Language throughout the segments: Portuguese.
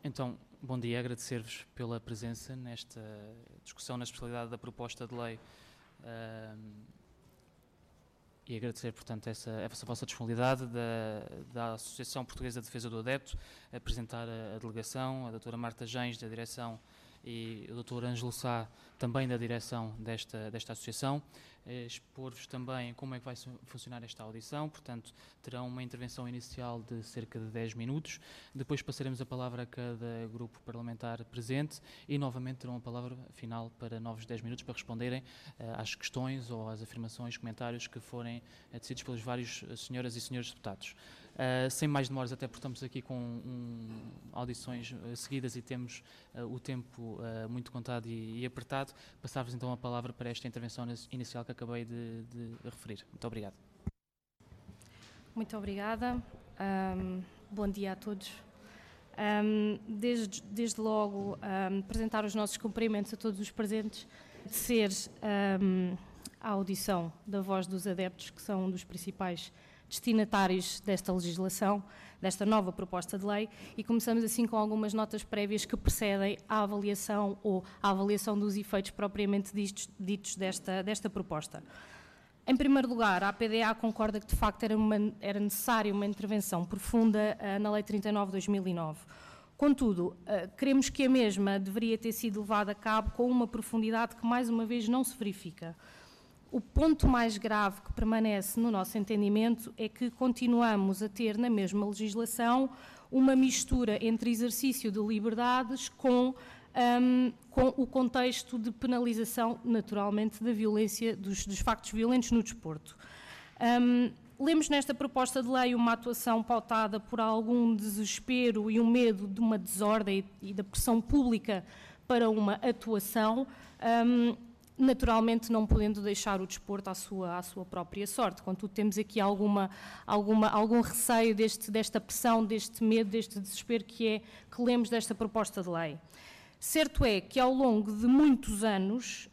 Então, bom dia, agradecer-vos pela presença nesta discussão na especialidade da proposta de lei e agradecer, portanto, essa vossa disponibilidade da Associação Portuguesa de Defesa do Adepto, apresentar a delegação, a doutora Marta Gens, da direção, e o Dr. Ângelo Sá, também da direção desta associação, expor-vos também como é que vai funcionar esta audição. Portanto, terão uma intervenção inicial de cerca de 10 minutos, depois passaremos a palavra a cada grupo parlamentar presente e novamente terão a palavra final para novos 10 minutos para responderem às questões ou às afirmações, comentários que forem decididos pelos vários senhoras e senhores deputados. Sem mais demoras, até porque estamos aqui com audições seguidas e temos o tempo muito contado e apertado, passar-vos então a palavra para esta intervenção inicial que acabei de referir. Muito obrigado. Muito obrigada. Bom dia a todos. Desde logo, apresentar os nossos cumprimentos a todos os presentes, agradecer a audição da voz dos adeptos, que são um dos principais destinatários desta legislação, desta nova proposta de lei, e começamos assim com algumas notas prévias que precedem a avaliação ou a avaliação dos efeitos propriamente ditos desta proposta. Em primeiro lugar, a APDA concorda que de facto era necessária uma intervenção profunda na Lei 39 de 2009. Contudo, queremos que a mesma deveria ter sido levada a cabo com uma profundidade que mais uma vez não se verifica. O ponto mais grave que permanece no nosso entendimento é que continuamos a ter na mesma legislação uma mistura entre exercício de liberdades com o contexto de penalização, naturalmente, da violência, dos factos violentos no desporto. Lemos nesta proposta de lei uma atuação pautada por algum desespero e um medo de uma desordem e da pressão pública para uma atuação, naturalmente não podendo deixar o desporto à sua própria sorte. Contudo, temos aqui algum receio desta pressão, deste medo, deste desespero que lemos desta proposta de lei. Certo é que ao longo de muitos anos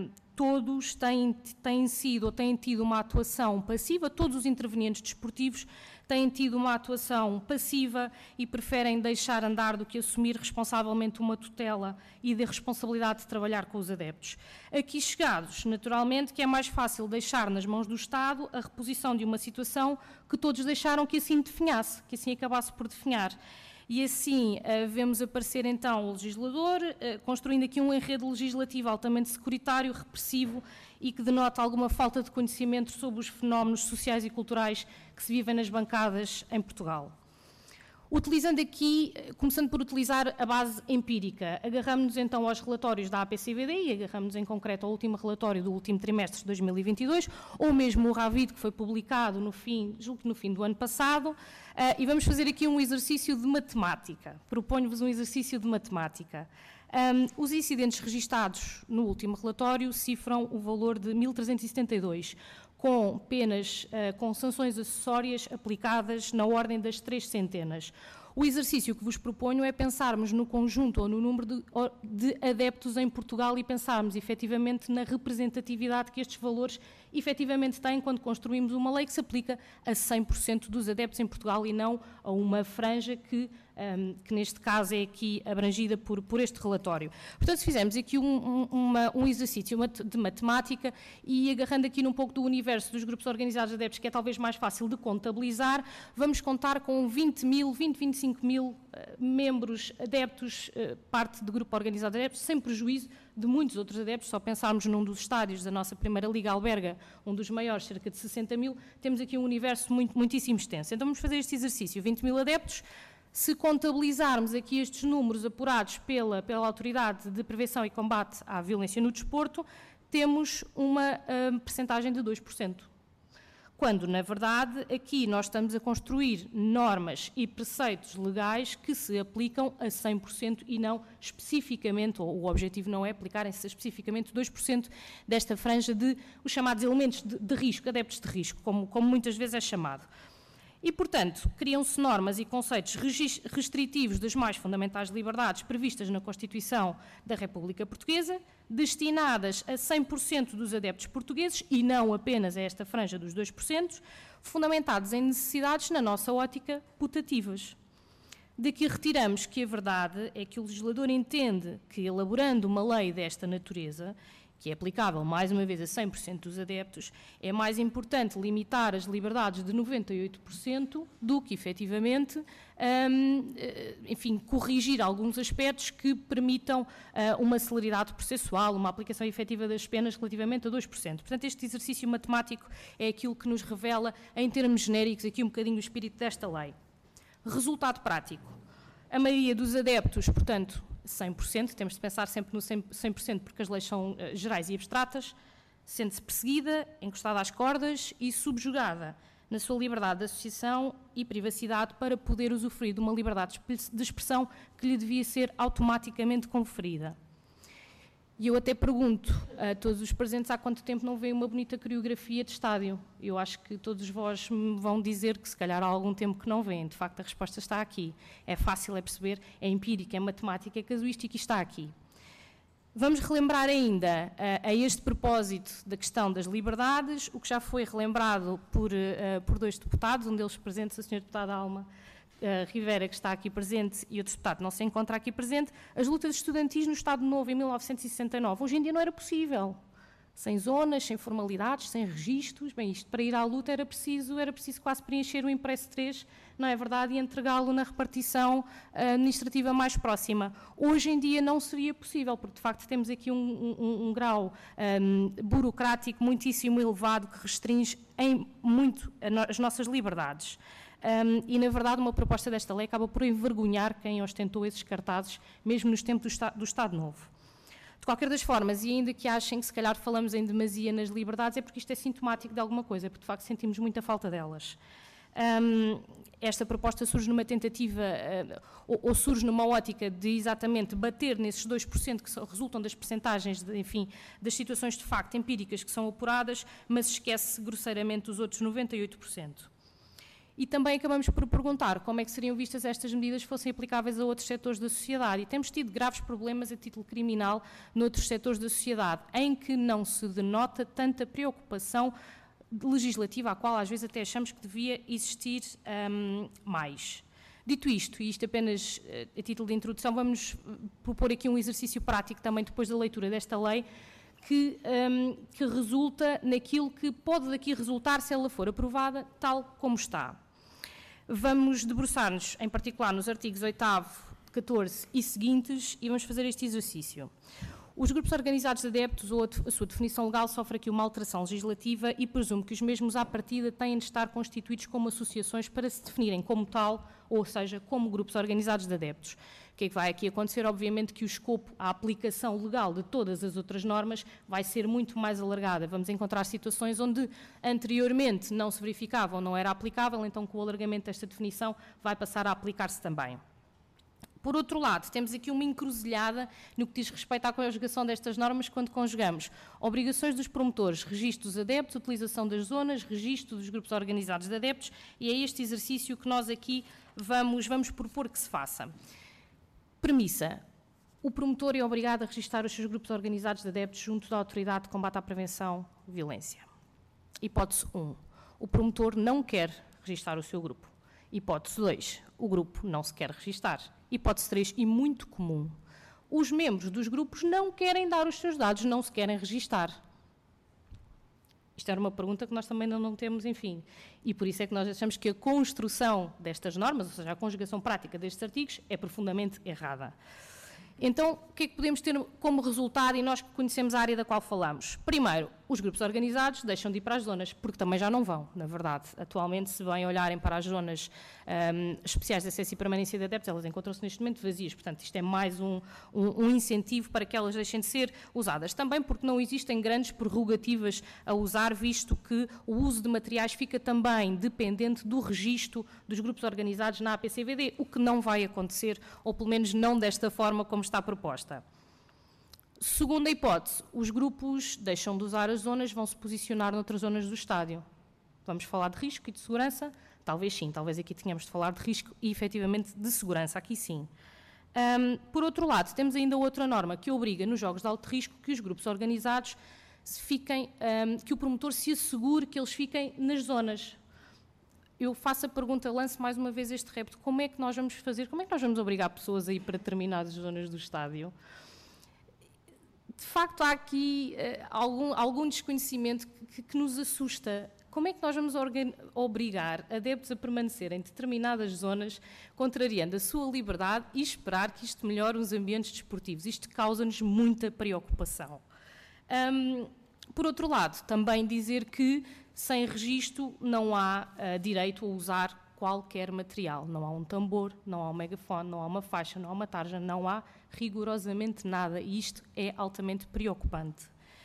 todos têm sido ou têm tido uma atuação passiva, todos os intervenientes desportivos têm tido uma atuação passiva e preferem deixar andar do que assumir responsavelmente uma tutela e de responsabilidade de trabalhar com os adeptos. Aqui chegados, naturalmente, que é mais fácil deixar nas mãos do Estado a reposição de uma situação que todos deixaram que assim definhasse, que assim acabasse por definhar. E assim vemos aparecer então o legislador, construindo aqui um enredo legislativo altamente securitário, repressivo e que denota alguma falta de conhecimento sobre os fenómenos sociais e culturais que se vivem nas bancadas em Portugal. Utilizando aqui, começando por utilizar a base empírica, agarramos-nos então aos relatórios da APCVD e agarramos-nos em concreto ao último relatório do último trimestre de 2022, ou mesmo o RAVID, que foi publicado julgo que no fim do ano passado, e vamos fazer aqui um exercício de matemática. Proponho-vos um exercício de matemática. Os incidentes registados no último relatório cifram o valor de 1.372, com penas, com sanções acessórias aplicadas na ordem das 300. O exercício que vos proponho é pensarmos no conjunto ou no número de adeptos em Portugal e pensarmos efetivamente na representatividade que estes valores efetivamente têm quando construímos uma lei que se aplica a 100% dos adeptos em Portugal e não a uma franja que neste caso é aqui abrangida por este relatório. Portanto, se fizermos aqui um exercício de matemática e agarrando aqui num pouco do universo dos grupos organizados de adeptos, que é talvez mais fácil de contabilizar, vamos contar com 25 mil membros adeptos, parte do grupo organizado de adeptos, sem prejuízo de muitos outros adeptos. Só pensarmos num dos estádios da nossa primeira Liga alberga, um dos maiores, cerca de 60 mil, temos aqui um universo muitíssimo extenso. Então vamos fazer este exercício, 20 mil adeptos. Se contabilizarmos aqui estes números apurados pela Autoridade de Prevenção e Combate à Violência no Desporto, temos uma percentagem de 2%. Quando, na verdade, aqui nós estamos a construir normas e preceitos legais que se aplicam a 100% e não especificamente, ou o objetivo não é aplicarem-se especificamente 2% desta franja de os chamados elementos de risco, adeptos de risco, como muitas vezes é chamado. E, portanto, criam-se normas e conceitos restritivos das mais fundamentais liberdades previstas na Constituição da República Portuguesa, destinadas a 100% dos adeptos portugueses e não apenas a esta franja dos 2%, fundamentados em necessidades, na nossa ótica, putativas. Daqui retiramos que a verdade é que o legislador entende que, elaborando uma lei desta natureza, que é aplicável, mais uma vez, a 100% dos adeptos, é mais importante limitar as liberdades de 98% do que, efetivamente, enfim, corrigir alguns aspectos que permitam uma celeridade processual, uma aplicação efetiva das penas relativamente a 2%. Portanto, este exercício matemático é aquilo que nos revela, em termos genéricos, aqui um bocadinho o espírito desta lei. Resultado prático. A maioria dos adeptos, portanto, 100%, temos de pensar sempre no 100% porque as leis são gerais e abstratas, sente-se perseguida, encostada às cordas e subjugada na sua liberdade de associação e privacidade para poder usufruir de uma liberdade de expressão que lhe devia ser automaticamente conferida. E eu até pergunto a todos os presentes há quanto tempo não veem uma bonita coreografia de estádio. Eu acho que todos vós me vão dizer que se calhar há algum tempo que não veem. De facto, a resposta está aqui. É fácil, é perceber, é empírica, é matemática, é casuística e está aqui. Vamos relembrar ainda, a este propósito da questão das liberdades, o que já foi relembrado por dois deputados, um deles presentes, a Sra. Deputada Alma Rivera, que está aqui presente, e outro deputado não se encontra aqui presente, as lutas estudantis no Estado Novo, em 1969. Hoje em dia não era possível. Sem zonas, sem formalidades, sem registros. Bem, isto para ir à luta era preciso quase preencher o impresso 3, não é verdade, e entregá-lo na repartição administrativa mais próxima. Hoje em dia não seria possível, porque de facto temos aqui um grau burocrático muitíssimo elevado que restringe muito as nossas liberdades. E, na verdade, uma proposta desta lei acaba por envergonhar quem ostentou esses cartazes, mesmo nos tempos do Estado Novo. De qualquer das formas, e ainda que achem que se calhar falamos em demasia nas liberdades, é porque isto é sintomático de alguma coisa, porque de facto sentimos muita falta delas. Esta proposta surge numa tentativa, ou surge numa ótica de exatamente bater nesses 2% que resultam das percentagens, enfim, das situações de facto empíricas que são apuradas, mas esquece grosseiramente os outros 98%. E também acabamos por perguntar como é que seriam vistas estas medidas se fossem aplicáveis a outros setores da sociedade. E temos tido graves problemas a título criminal noutros setores da sociedade, em que não se denota tanta preocupação legislativa, à qual às vezes até achamos que devia existir mais. Dito isto, e isto apenas a título de introdução, vamos propor aqui um exercício prático também depois da leitura desta lei, que resulta naquilo que pode daqui resultar se ela for aprovada tal como está. Vamos debruçar-nos, em particular, nos artigos 8º, 14 e seguintes, e vamos fazer este exercício. Os grupos organizados de adeptos ou a sua definição legal sofre aqui uma alteração legislativa e presumo que os mesmos, à partida, têm de estar constituídos como associações para se definirem como tal, ou seja, como grupos organizados de adeptos. O que é que vai aqui acontecer? Obviamente que o escopo, a aplicação legal de todas as outras normas vai ser muito mais alargada. Vamos encontrar situações onde anteriormente não se verificava ou não era aplicável, então com o alargamento desta definição vai passar a aplicar-se também. Por outro lado, temos aqui uma encruzilhada no que diz respeito à conjugação destas normas quando conjugamos obrigações dos promotores, registro dos adeptos, utilização das zonas, registro dos grupos organizados de adeptos, e é este exercício que nós aqui vamos propor que se faça. Premissa. O promotor é obrigado a registrar os seus grupos organizados de adeptos junto da Autoridade de Combate à Prevenção de Violência. Hipótese 1. O promotor não quer registrar o seu grupo. Hipótese 2. O grupo não se quer registrar. Hipótese 3, e muito comum. Os membros dos grupos não querem dar os seus dados, não se querem registar. Isto era uma pergunta que nós também ainda não temos, enfim. E por isso é que nós achamos que a construção destas normas, ou seja, a conjugação prática destes artigos, é profundamente errada. Então, o que é que podemos ter como resultado, e nós que conhecemos a área da qual falamos? Primeiro, os grupos organizados deixam de ir para as zonas, porque também já não vão, na verdade. Atualmente, se bem olharem para as zonas especiais de acesso e permanência de adeptos, elas encontram-se neste momento vazias. Portanto, isto é mais um incentivo para que elas deixem de ser usadas. Também porque não existem grandes prerrogativas a usar, visto que o uso de materiais fica também dependente do registro dos grupos organizados na APCVD, o que não vai acontecer, ou pelo menos não desta forma como está proposta. Segunda hipótese, os grupos deixam de usar as zonas, vão se posicionar noutras zonas do estádio. Vamos falar de risco e de segurança? Talvez sim, talvez aqui tenhamos de falar de risco e efetivamente de segurança, aqui sim. Por outro lado, temos ainda outra norma que obriga nos jogos de alto risco que os grupos organizados que o promotor se assegure que eles fiquem nas zonas. eu faço a pergunta, lanço mais uma vez este repto: como é que nós vamos fazer, como é que nós vamos obrigar pessoas a ir para determinadas zonas do estádio? De facto, há aqui algum desconhecimento que nos assusta. Como é que nós vamos obrigar adeptos a permanecer em determinadas zonas, contrariando a sua liberdade e esperar que isto melhore os ambientes desportivos? Isto causa-nos muita preocupação. Por outro lado, também dizer que sem registro não há direito a usar qualquer material. Não há um tambor, não há um megafone, não há uma faixa, não há uma tarja, não há rigorosamente nada, e isto é altamente preocupante.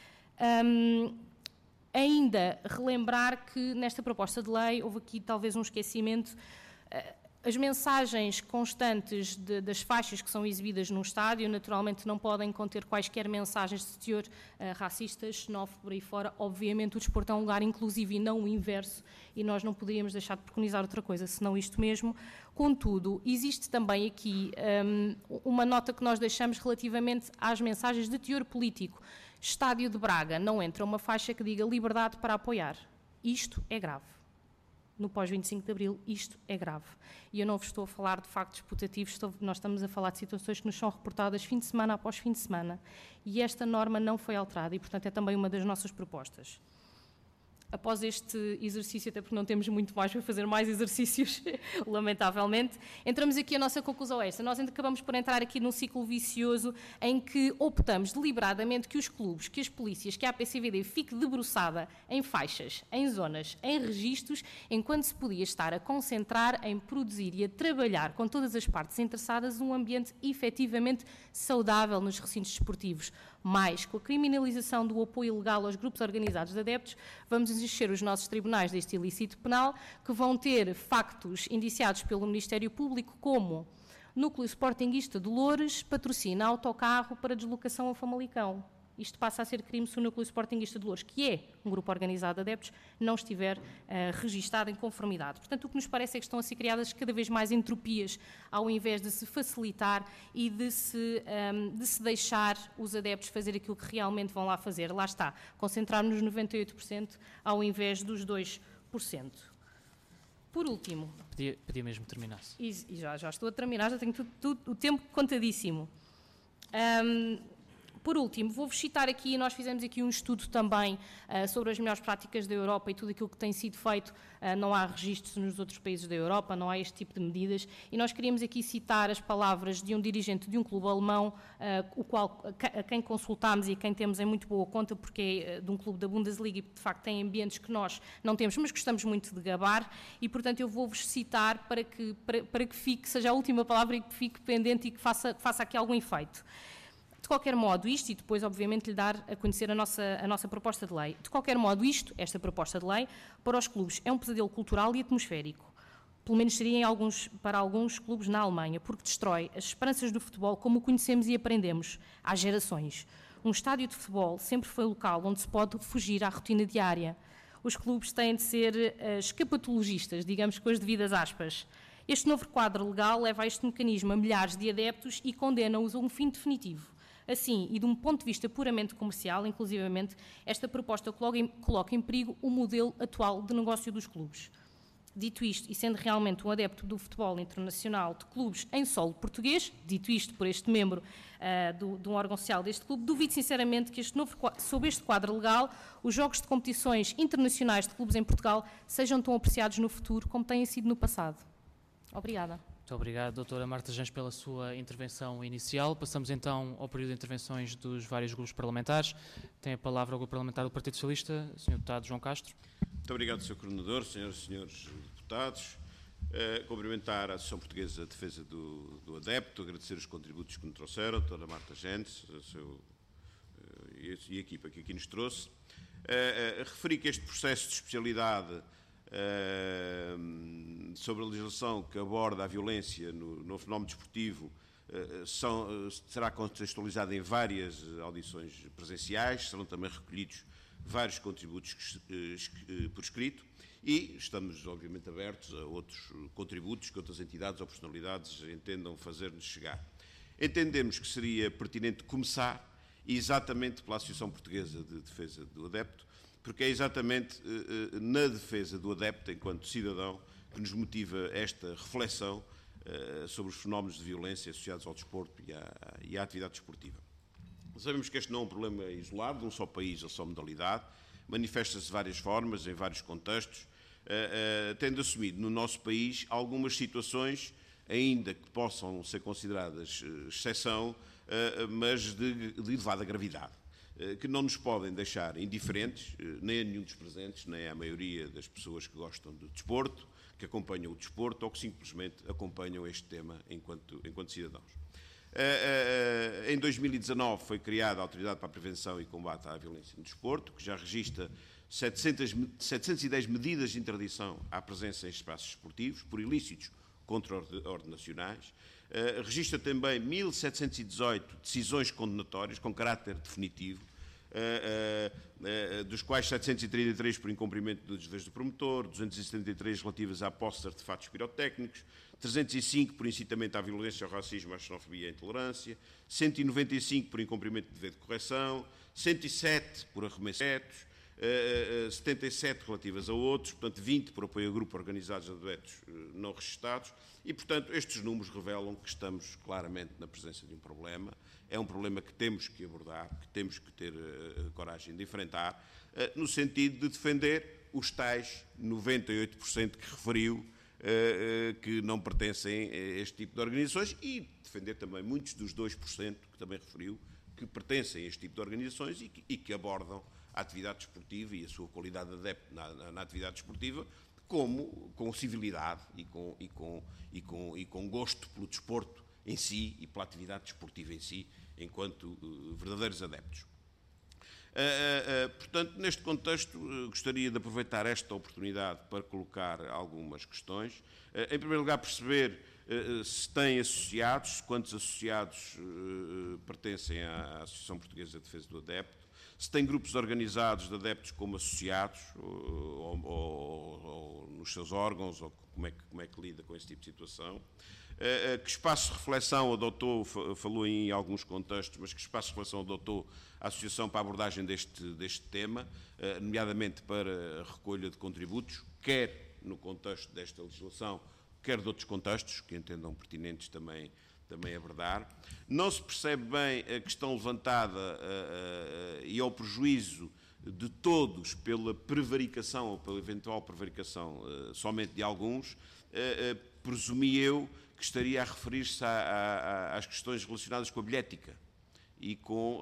Ainda relembrar que nesta proposta de lei houve aqui talvez um esquecimento. As mensagens constantes das faixas que são exibidas num estádio naturalmente não podem conter quaisquer mensagens de teor racistas, xenófobo, por aí fora. Obviamente o desporto é um lugar inclusivo e não o inverso, e nós não poderíamos deixar de preconizar outra coisa senão isto mesmo. Contudo, existe também aqui uma nota que nós deixamos relativamente às mensagens de teor político. Estádio de Braga, não entra uma faixa que diga liberdade para apoiar. Isto é grave. No pós-25 de Abril, isto é grave. E eu não vos estou a falar de factos putativos, nós estamos a falar de situações que nos são reportadas fim de semana após fim de semana. E esta norma não foi alterada e, portanto, é também uma das nossas propostas. Após este exercício, até porque não temos muito mais para fazer mais exercícios, lamentavelmente, entramos aqui, a nossa conclusão é esta: nós acabamos por entrar aqui num ciclo vicioso em que optamos deliberadamente que os clubes, que as polícias, que a APCVD fique debruçada em faixas, em zonas, em registros, enquanto se podia estar a concentrar em produzir e a trabalhar com todas as partes interessadas um ambiente efetivamente saudável nos recintos desportivos. Mais, com a criminalização do apoio ilegal aos grupos organizados de adeptos, vamos encher os nossos tribunais deste ilícito penal, que vão ter factos indiciados pelo Ministério Público, como Núcleo Sportinguista de Loures patrocina autocarro para deslocação a Famalicão. Isto passa a ser crime se o Núcleo Sportinguista de Loures, que é um grupo organizado de adeptos, não estiver registado em conformidade. Portanto, o que nos parece é que estão a ser criadas cada vez mais entropias, ao invés de se facilitar e de se deixar os adeptos fazer aquilo que realmente vão lá fazer. Lá está, concentrar-nos nos 98% ao invés dos 2%. Por último... Podia mesmo terminar-se. E já estou a terminar, já tenho o tempo contadíssimo. Por último, vou-vos citar aqui, nós fizemos aqui um estudo também sobre as melhores práticas da Europa e tudo aquilo que tem sido feito. Não há registros nos outros países da Europa, não há este tipo de medidas, e nós queríamos aqui citar as palavras de um dirigente de um clube alemão, a quem consultámos e a quem temos em muito boa conta, porque é de um clube da Bundesliga e, de facto, tem ambientes que nós não temos, mas gostamos muito de gabar, e, portanto, eu vou-vos citar para que fique, seja a última palavra e que fique pendente e que faça aqui algum efeito. De qualquer modo, isto, e depois, obviamente, lhe dar a conhecer a nossa proposta de lei. De qualquer modo, esta proposta de lei, para os clubes, é um pesadelo cultural e atmosférico. Pelo menos seria para alguns clubes na Alemanha, porque destrói as esperanças do futebol como o conhecemos e aprendemos há gerações. Um estádio de futebol sempre foi local onde se pode fugir à rotina diária. Os clubes têm de ser escapatologistas, digamos com as devidas aspas. Este novo quadro legal leva a este mecanismo a milhares de adeptos e condena-os a um fim definitivo. Assim, e de um ponto de vista puramente comercial, inclusivamente, esta proposta coloca em perigo o modelo atual de negócio dos clubes. Dito isto, e sendo realmente um adepto do futebol internacional de clubes em solo português, dito isto por este membro de um órgão social deste clube, duvido sinceramente que sob este quadro legal, os jogos de competições internacionais de clubes em Portugal sejam tão apreciados no futuro como têm sido no passado. Obrigada. Muito obrigado, doutora Marta Jans, pela sua intervenção inicial. Passamos então ao período de intervenções dos vários grupos parlamentares. Tem a palavra o grupo parlamentar do Partido Socialista, Sr. Deputado João Castro. Muito obrigado, Sr. Coordenador, senhoras e senhores deputados. Cumprimentar a Associação Portuguesa de Defesa do Adepto, agradecer os contributos que nos trouxeram, a doutora Marta Jans e a equipa que aqui nos trouxe. Referi que este processo de especialidade sobre a legislação que aborda a violência no fenómeno desportivo será contextualizado em várias audições presenciais, serão também recolhidos vários contributos por escrito e estamos, obviamente, abertos a outros contributos que outras entidades ou personalidades entendam fazer-nos chegar. Entendemos que seria pertinente começar exatamente pela Associação Portuguesa de Defesa do Adepto, porque é exatamente na defesa do adepto, enquanto cidadão, que nos motiva esta reflexão sobre os fenómenos de violência associados ao desporto e à atividade desportiva. Sabemos que este não é um problema isolado de um só país ou só modalidade, manifesta-se de várias formas, em vários contextos, tendo assumido no nosso país algumas situações, ainda que possam ser consideradas exceção, mas de elevada gravidade, que não nos podem deixar indiferentes, nem a nenhum dos presentes, nem à maioria das pessoas que gostam de desporto, que acompanham o desporto ou que simplesmente acompanham este tema enquanto cidadãos. Em 2019 foi criada a Autoridade para a Prevenção e Combate à Violência no Desporto, que já registra 710 medidas de interdição à presença em espaços esportivos por ilícitos contra-ordenacionais. Registra também 1.718 decisões condenatórias com caráter definitivo, dos quais 733 por incumprimento dos deveres do promotor, 273 relativas à posse de artefatos pirotécnicos, 305 por incitamento à violência, ao racismo, à xenofobia e à intolerância, 195 por incumprimento de dever de correção, 107 por arremessos diretos, 77 relativas a outros, portanto 20 por apoio a grupos organizados de adeptos não registados e, portanto, estes números revelam que estamos claramente na presença de um problema. É um problema que temos que abordar, que temos que ter coragem de enfrentar, no sentido de defender os tais 98% que referiu, que não pertencem a este tipo de organizações e defender também muitos dos 2% que também referiu, que pertencem a este tipo de organizações e que abordam a atividade desportiva e a sua qualidade de adepto na atividade desportiva com civilidade e com gosto pelo desporto em si e pela atividade desportiva em si, enquanto verdadeiros adeptos. Portanto, neste contexto, gostaria de aproveitar esta oportunidade para colocar algumas questões. Em primeiro lugar, perceber se tem associados, quantos associados pertencem à Associação Portuguesa de Defesa do Adepto, se tem grupos organizados de adeptos como associados ou nos seus órgãos, ou como é que lida com esse tipo de situação. Que espaço de reflexão adotou, falou em alguns contextos, mas que espaço de reflexão adotou a Associação para a abordagem deste tema, nomeadamente para a recolha de contributos, quer no contexto desta legislação, quer de outros contextos que entendam pertinentes também abordar. Não se percebe bem a questão levantada e ao prejuízo de todos pela prevaricação ou pela eventual prevaricação somente de alguns, presumi eu que estaria a referir-se às questões relacionadas com a bilhética e com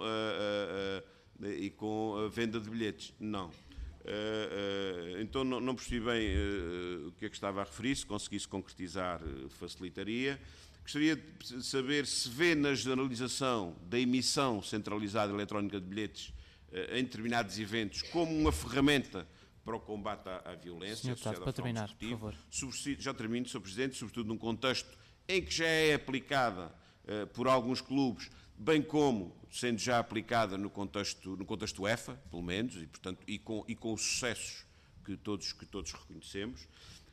a venda de bilhetes. Não. Então não percebi bem o que é que estava a referir, se conseguisse concretizar facilitaria. Gostaria de saber se vê na generalização da emissão centralizada eletrónica de bilhetes em determinados eventos como uma ferramenta para o combate à violência. Sr. Deputado, para terminar, por favor. Já termino, Sr. Presidente, sobretudo num contexto em que já é aplicada por alguns clubes, bem como sendo já aplicada no contexto UEFA, pelo menos, e, portanto, e com os sucessos que todos reconhecemos.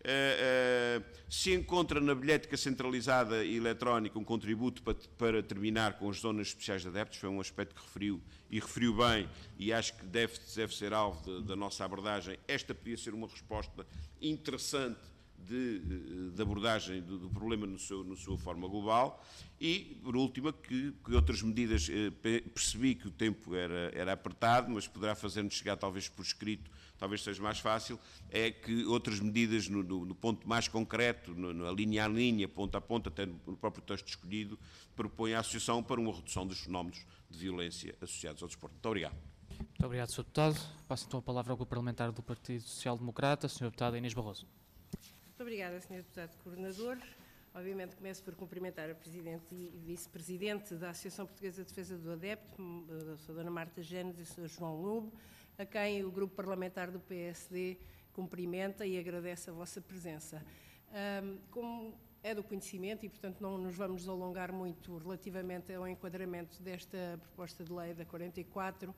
Se encontra na bilhética centralizada e eletrónica um contributo para terminar com as zonas especiais de adeptos, foi um aspecto que referiu bem e acho que deve ser alvo da nossa abordagem. Esta podia ser uma resposta interessante de abordagem do problema na sua forma global. E, por último, que outras medidas, percebi que o tempo era apertado, mas poderá fazer-nos chegar talvez por escrito, talvez seja mais fácil, é que outras medidas no ponto mais concreto, na linha a linha, ponto a ponto, até no próprio texto escolhido, propõe a Associação para uma redução dos fenómenos de violência associados ao desporto. Muito obrigado. Muito obrigado, Sr. Deputado. Passo então a palavra ao Grupo Parlamentar do Partido Social Democrata, Sr. Deputado Inês Barroso. Muito obrigada, Sr. Deputado Coordenador. Obviamente começo por cumprimentar a Presidente e Vice-Presidente da Associação Portuguesa de Defesa do Adepto, a Sra. Marta Genes e o Sr. João Lobo, a quem o Grupo Parlamentar do PSD cumprimenta e agradece a vossa presença. Como é do conhecimento e, portanto, não nos vamos alongar muito relativamente ao enquadramento desta proposta de lei da 44,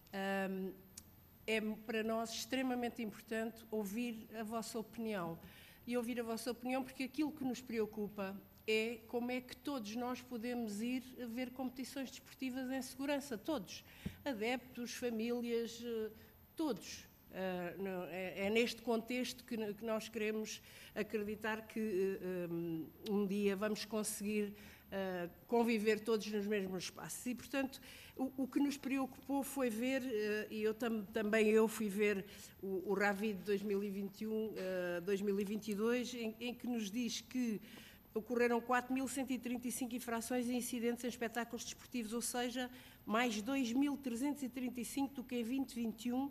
é para nós extremamente importante ouvir a vossa opinião. E ouvir a vossa opinião porque aquilo que nos preocupa é como é que todos nós podemos ir a ver competições desportivas em segurança, todos, adeptos, famílias, todos. É neste contexto que nós queremos acreditar que um dia vamos conseguir conviver todos nos mesmos espaços. E, portanto, o que nos preocupou foi ver, e também eu fui ver o RAVID 2021-2022, em que nos diz que ocorreram 4.135 infrações e incidentes em espetáculos desportivos, ou seja, mais 2.335 do que em 2021,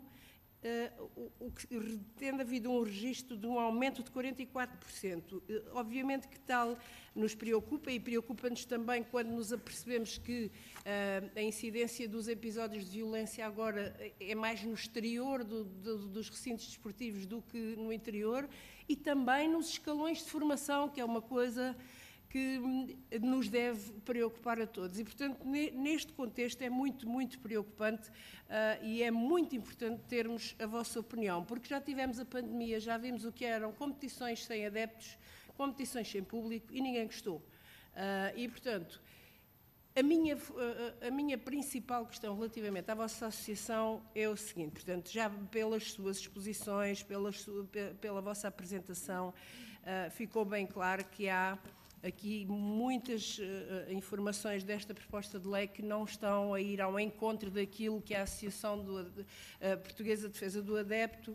tendo havido um registro de um aumento de 44%. Obviamente que tal nos preocupa, e preocupa-nos também quando nos apercebemos que a incidência dos episódios de violência agora é mais no exterior dos recintos desportivos do que no interior, e também nos escalões de formação, que é uma coisa que nos deve preocupar a todos. E, portanto, neste contexto é muito, muito preocupante e é muito importante termos a vossa opinião, porque já tivemos a pandemia, já vimos o que eram competições sem adeptos, competições sem público, e ninguém gostou. E, portanto, a minha principal questão relativamente à vossa associação é o seguinte, portanto, já pelas suas exposições, pela vossa apresentação, ficou bem claro que há aqui muitas informações desta proposta de lei que não estão a ir ao encontro daquilo que a Associação Portuguesa de Defesa do Adepto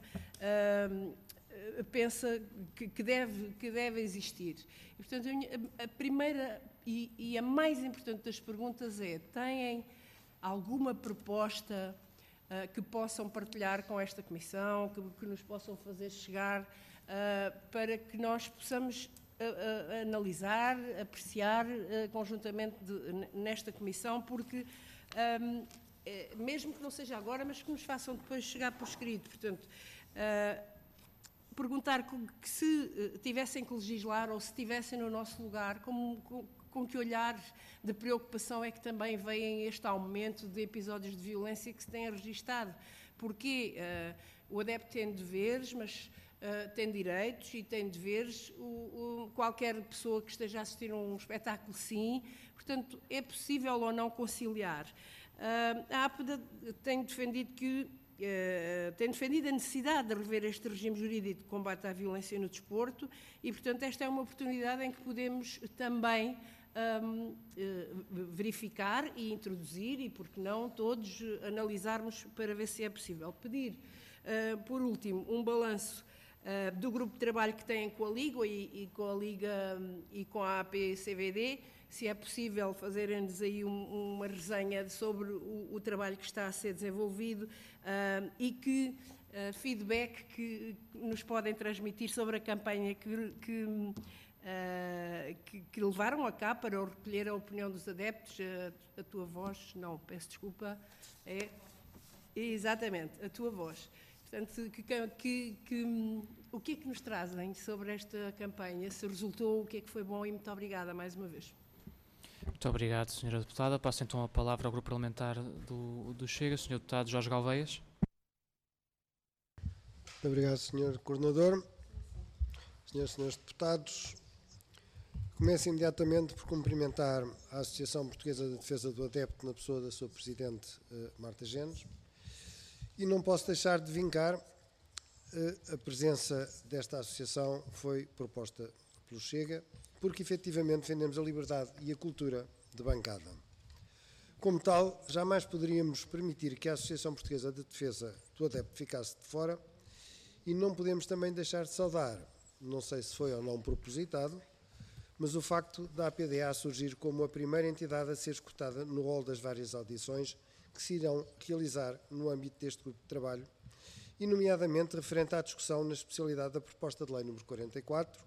pensa que deve existir. E, portanto, a primeira e a mais importante das perguntas é: têm alguma proposta que possam partilhar com esta Comissão, que nos possam fazer chegar para que nós possamos analisar, apreciar conjuntamente nesta Comissão, porque mesmo que não seja agora, mas que nos façam depois chegar por escrito. Portanto, perguntar que se tivessem que legislar ou se estivessem no nosso lugar, com que olhar de preocupação é que também veem este aumento de episódios de violência que se tem registado. Porque o adepto tem deveres, mas tem direitos e tem deveres, qualquer pessoa que esteja a assistir a um espetáculo, sim. Portanto, é possível ou não conciliar. A APDA tem defendido a necessidade de rever este regime jurídico de combate à violência no desporto e, portanto, esta é uma oportunidade em que podemos também verificar e introduzir, e, por que não, todos analisarmos para ver se é possível. Pedir, por último, um balanço do grupo de trabalho que têm com a Liga e com a Liga e com a APCVD, se é possível fazerem-nos aí uma resenha sobre o trabalho que está a ser desenvolvido e que feedback que nos podem transmitir sobre a campanha que levaram a cá para recolher a opinião dos adeptos. A tua voz, não, peço desculpa, exatamente, a tua voz. Portanto, o que é que nos trazem sobre esta campanha? Se resultou, o que é que foi bom? E muito obrigada mais uma vez. Muito obrigado, Sra. Deputada. Passo então a palavra ao Grupo Parlamentar do Chega, Sr. Deputado Jorge Galveias. Muito obrigado, Sr. Coordenador. Senhoras e Srs. Deputados, começo imediatamente por cumprimentar a Associação Portuguesa de Defesa do Adepto na pessoa da sua Presidente, Marta Genes, e não posso deixar de vincar a presença desta associação foi proposta pelo Chega, porque efetivamente defendemos a liberdade e a cultura de bancada. Como tal, jamais poderíamos permitir que a Associação Portuguesa de Defesa do Adepto ficasse de fora, e não podemos também deixar de saudar, não sei se foi ou não propositado, mas o facto da APDA surgir como a primeira entidade a ser escutada no rol das várias audições que se irão realizar no âmbito deste grupo de trabalho, e nomeadamente referente à discussão na especialidade da proposta de lei número 44.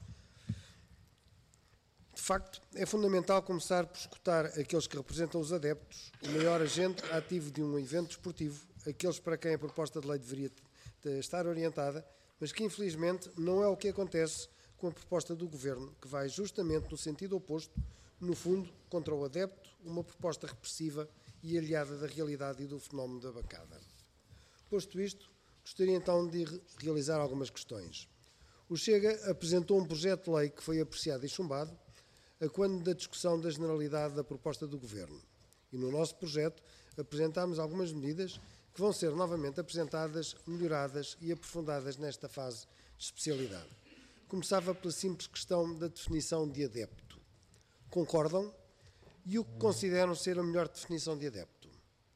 De facto, é fundamental começar por escutar aqueles que representam os adeptos, o maior agente ativo de um evento desportivo, aqueles para quem a proposta de lei deveria estar orientada, mas que infelizmente não é o que acontece com a proposta do Governo, que vai justamente no sentido oposto, no fundo, contra o adepto, uma proposta repressiva e aliada da realidade e do fenómeno da bancada. Posto isto, gostaria então de realizar algumas questões. O Chega apresentou um projeto de lei que foi apreciado e chumbado a quando da discussão da generalidade da proposta do Governo. E no nosso projeto apresentámos algumas medidas que vão ser novamente apresentadas, melhoradas e aprofundadas nesta fase de especialidade. Começava pela simples questão da definição de adepto. Concordam? E o que consideram ser a melhor definição de adepto?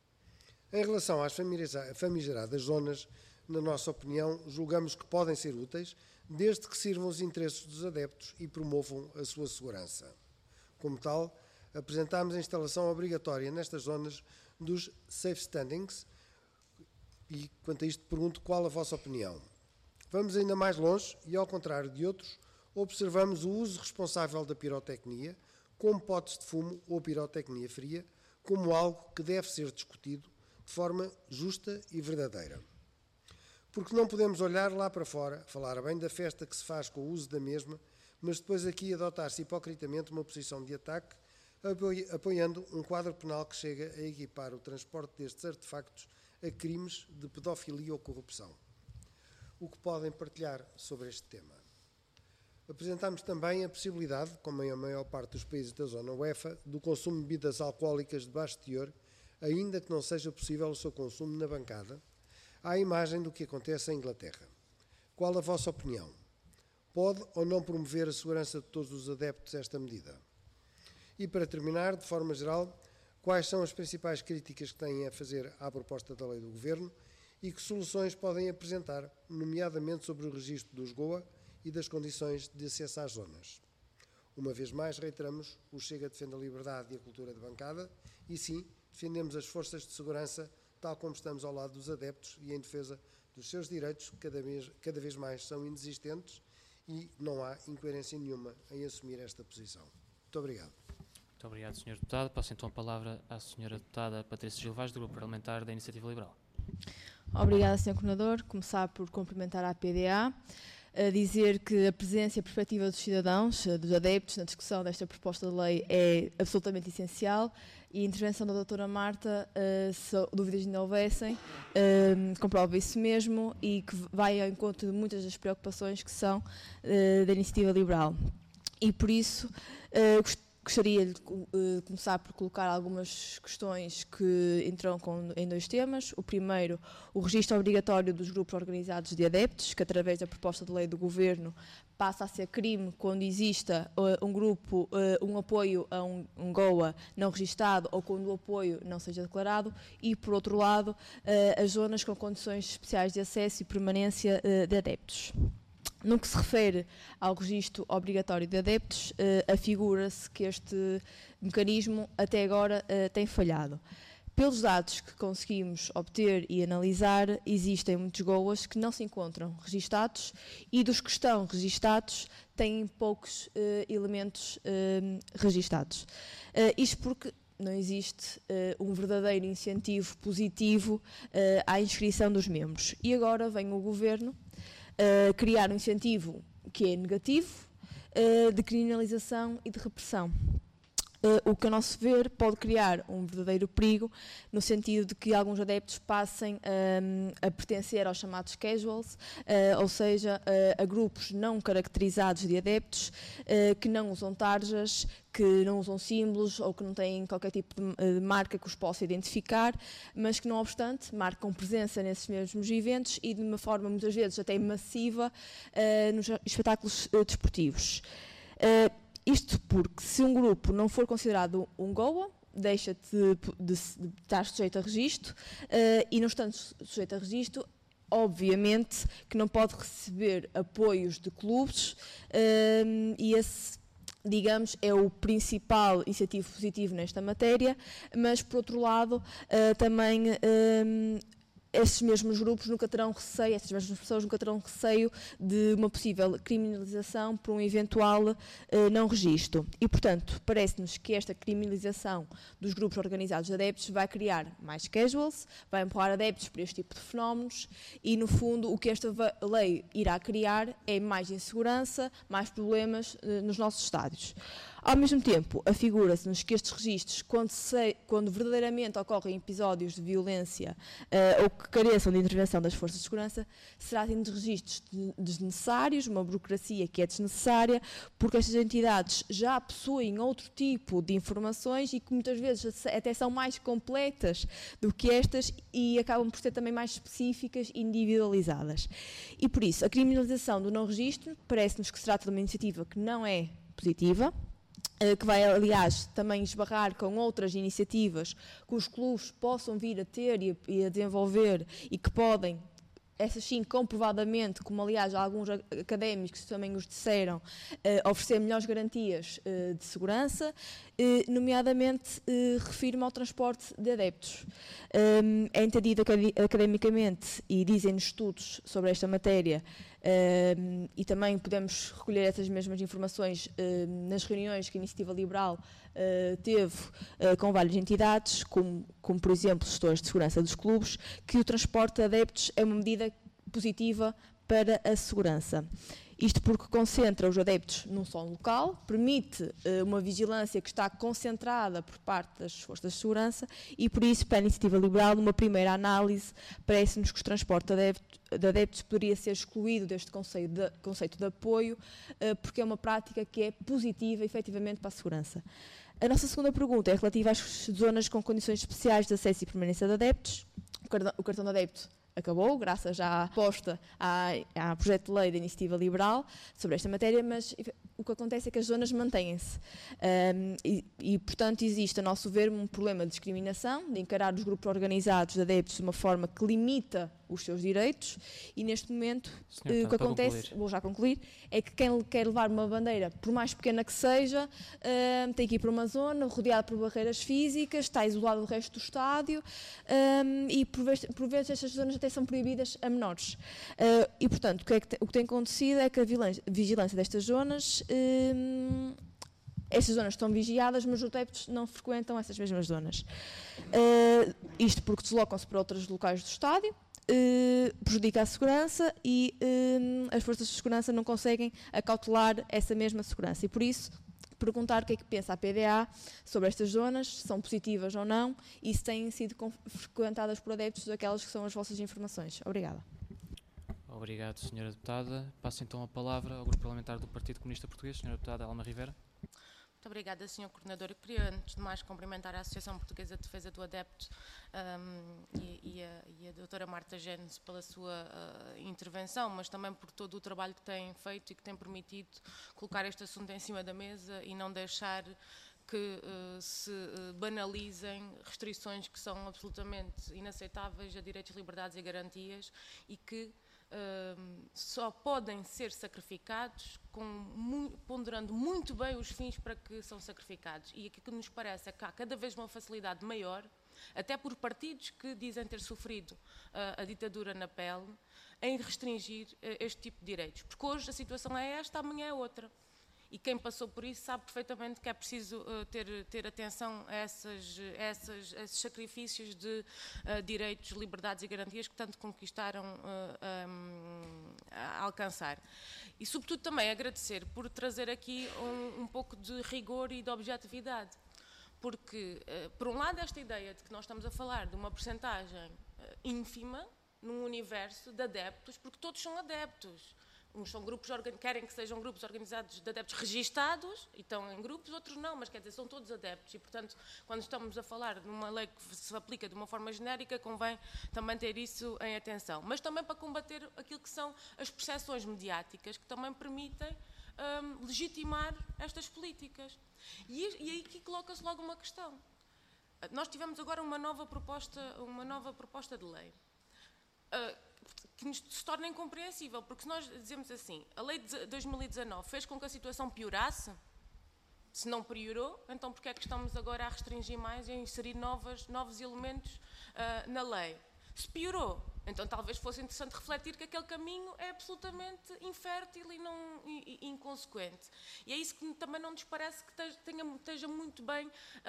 Em relação às famigeradas zonas, na nossa opinião, julgamos que podem ser úteis, desde que sirvam os interesses dos adeptos e promovam a sua segurança. Como tal, apresentámos a instalação obrigatória nestas zonas dos safe standings e, quanto a isto, pergunto qual a vossa opinião. Vamos ainda mais longe e, ao contrário de outros, observamos o uso responsável da pirotecnia, como potes de fumo ou pirotecnia fria, como algo que deve ser discutido de forma justa e verdadeira. Porque não podemos olhar lá para fora, falar bem da festa que se faz com o uso da mesma, mas depois aqui adotar-se hipocritamente uma posição de ataque, apoiando um quadro penal que chega a equipar o transporte destes artefactos a crimes de pedofilia ou corrupção. O que podem partilhar sobre este tema? Apresentámos também a possibilidade, como em a maior parte dos países da zona UEFA, do consumo de bebidas alcoólicas de baixo teor, ainda que não seja possível o seu consumo na bancada, à imagem do que acontece em Inglaterra. Qual a vossa opinião? Pode ou não promover a segurança de todos os adeptos esta medida? E para terminar, de forma geral, quais são as principais críticas que têm a fazer à proposta da lei do Governo e que soluções podem apresentar, nomeadamente sobre o registro dos GOA e das condições de acesso às zonas? Uma vez mais, reiteramos, o Chega defende a liberdade e a cultura de bancada e, sim, defendemos as forças de segurança, tal como estamos ao lado dos adeptos e em defesa dos seus direitos, que cada vez mais são inexistentes e não há incoerência nenhuma em assumir esta posição. Muito obrigado. Muito obrigado, Sr. Deputado. Passo então a palavra à Sra. Deputada Patrícia Gil Vaz, do Grupo Parlamentar da Iniciativa Liberal. Obrigada, Sr. Coordenador. Começar por cumprimentar a PDA, a dizer que a presença e a perspectiva dos cidadãos, dos adeptos, na discussão desta proposta de lei é absolutamente essencial e a intervenção da doutora Marta, se dúvidas ainda houvessem, comprova isso mesmo e que vai ao encontro de muitas das preocupações que são da Iniciativa Liberal. E por isso gostaria de começar por colocar algumas questões que entram em dois temas. O primeiro, o registro obrigatório dos grupos organizados de adeptos, que através da proposta de lei do Governo passa a ser crime quando exista um grupo, um apoio a um GOA não registado ou quando o apoio não seja declarado, e por outro lado, as zonas com condições especiais de acesso e permanência de adeptos. No que se refere ao registro obrigatório de adeptos, afigura-se que este mecanismo até agora tem falhado. Pelos dados que conseguimos obter e analisar, existem muitos GOAs que não se encontram registados e dos que estão registados têm poucos elementos registados. Isto porque não existe um verdadeiro incentivo positivo à inscrição dos membros. E agora vem o Governo criar um incentivo que é negativo, de criminalização e de repressão. O que, a nosso ver, pode criar um verdadeiro perigo, no sentido de que alguns adeptos passem a pertencer aos chamados casuals, ou seja, a grupos não caracterizados de adeptos, que não usam tarjas, que não usam símbolos ou que não têm qualquer tipo de marca que os possa identificar, mas que, não obstante, marcam presença nesses mesmos eventos e de uma forma, muitas vezes, até massiva, nos espetáculos desportivos. Isto porque, se um grupo não for considerado um GOA, deixa de estar sujeito a registro, e não estando sujeito a registro, obviamente que não pode receber apoios de clubes, e esse, digamos, é o principal incentivo positivo nesta matéria, mas, por outro lado, também esses mesmos grupos nunca terão receio, essas mesmas pessoas nunca terão receio de uma possível criminalização por um eventual não registro. E, portanto, parece-nos que esta criminalização dos grupos organizados de adeptos vai criar mais casuals, vai empurrar adeptos para este tipo de fenómenos e, no fundo, o que esta lei irá criar é mais insegurança, mais problemas nos nossos estádios. Ao mesmo tempo, afigura-se-nos que estes registros, quando verdadeiramente ocorrem episódios de violência ou que careçam de intervenção das forças de segurança, se tratem de registros desnecessários, uma burocracia que é desnecessária, porque estas entidades já possuem outro tipo de informações e que muitas vezes até são mais completas do que estas e acabam por ser também mais específicas e individualizadas. E por isso, a criminalização do não registro parece-nos que se trata de uma iniciativa que não é positiva, que vai, aliás, também esbarrar com outras iniciativas que os clubes possam vir a ter e a desenvolver e que podem, essas sim, comprovadamente, como aliás alguns académicos também os disseram, oferecer melhores garantias de segurança, nomeadamente refiro-me ao transporte de adeptos. É entendido academicamente, e dizem-nos estudos sobre esta matéria, e também podemos recolher essas mesmas informações nas reuniões que a Iniciativa Liberal teve com várias entidades, como por exemplo gestores de segurança dos clubes, que o transporte de adeptos é uma medida positiva para a segurança. Isto porque concentra os adeptos num só local, permite uma vigilância que está concentrada por parte das forças de segurança e, por isso, para a Iniciativa Liberal, numa primeira análise, parece-nos que o transporte de adeptos poderia ser excluído deste conceito de apoio, porque é uma prática que é positiva, efetivamente, para a segurança. A nossa segunda pergunta é relativa às zonas com condições especiais de acesso e permanência de adeptos. O cartão de adepto acabou, graças à aposta ao projeto de lei da Iniciativa Liberal sobre esta matéria, mas o que acontece é que as zonas mantêm-se. E, portanto, existe, a nosso ver, um problema de discriminação, de encarar os grupos organizados de adeptos de uma forma que limita os seus direitos, e neste momento o que acontece, vou já concluir, é que quem quer levar uma bandeira, por mais pequena que seja, tem que ir para uma zona rodeada por barreiras físicas, está isolado do resto do estádio, e por vezes estas zonas até são proibidas a menores. E, portanto, o que tem acontecido é que a vigilância destas zonas, estas zonas estão vigiadas, mas os adeptos não frequentam essas mesmas zonas. Isto porque deslocam-se para outros locais do estádio, prejudica a segurança e as forças de segurança não conseguem acautelar essa mesma segurança. E por isso, perguntar o que é que pensa a PDA sobre estas zonas, se são positivas ou não e se têm sido frequentadas por adeptos daquelas que são as vossas informações. Obrigada. Obrigado, Sra. Deputada. Passo então a palavra ao Grupo Parlamentar do Partido Comunista Português, Sra. Deputada Alma Rivera. Muito obrigada, Sr. Coordenador. Eu queria, antes de mais, cumprimentar a Associação Portuguesa de Defesa do Adepto e a doutora Marta Genes pela sua intervenção, mas também por todo o trabalho que têm feito e que têm permitido colocar este assunto em cima da mesa e não deixar que se banalizem restrições que são absolutamente inaceitáveis a direitos, liberdades e garantias e que só podem ser sacrificados ponderando muito bem os fins para que são sacrificados. E aquilo que nos parece é que há cada vez uma facilidade maior, até por partidos que dizem ter sofrido a ditadura na pele, em restringir este tipo de direitos. Porque hoje a situação é esta, amanhã é outra. E quem passou por isso sabe perfeitamente que é preciso ter atenção a esses sacrifícios de direitos, liberdades e garantias que tanto conquistaram a alcançar. E, sobretudo, também agradecer por trazer aqui um pouco de rigor e de objetividade. Porque, por um lado, esta ideia de que nós estamos a falar de uma percentagem ínfima num universo de adeptos, porque todos são adeptos. Uns são grupos, querem que sejam grupos organizados de adeptos registados e estão em grupos, outros não, mas quer dizer, são todos adeptos e, portanto, quando estamos a falar de uma lei que se aplica de uma forma genérica, convém também ter isso em atenção. Mas também para combater aquilo que são as percepções mediáticas que também permitem legitimar estas políticas. E aí aqui coloca-se logo uma questão. Nós tivemos agora uma nova proposta de lei. Que nos se torna incompreensível, porque se nós dizemos assim, a lei de 2019 fez com que a situação piorasse, se não piorou, então porque é que estamos agora a restringir mais e a inserir novos elementos na lei? Se piorou, então talvez fosse interessante refletir que aquele caminho é absolutamente infértil e inconsequente. E é isso que também não nos parece que esteja muito bem